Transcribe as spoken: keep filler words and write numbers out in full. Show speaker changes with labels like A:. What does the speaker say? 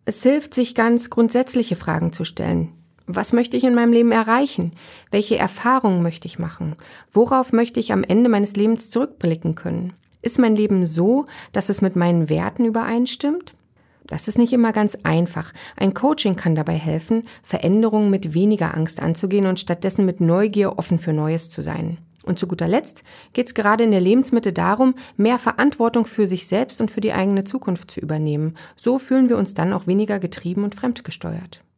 A: Es hilft, sich ganz grundsätzliche Fragen zu stellen. Was möchte ich in meinem Leben erreichen? Welche Erfahrungen möchte ich machen? Worauf möchte ich am Ende meines Lebens zurückblicken können? Ist mein Leben so, dass es mit meinen Werten übereinstimmt? Das ist nicht immer ganz einfach. Ein Coaching kann dabei helfen, Veränderungen mit weniger Angst anzugehen und stattdessen mit Neugier offen für Neues zu sein. Und zu guter Letzt geht es gerade in der Lebensmitte darum, mehr Verantwortung für sich selbst und für die eigene Zukunft zu übernehmen. So fühlen wir uns dann auch weniger getrieben und fremdgesteuert.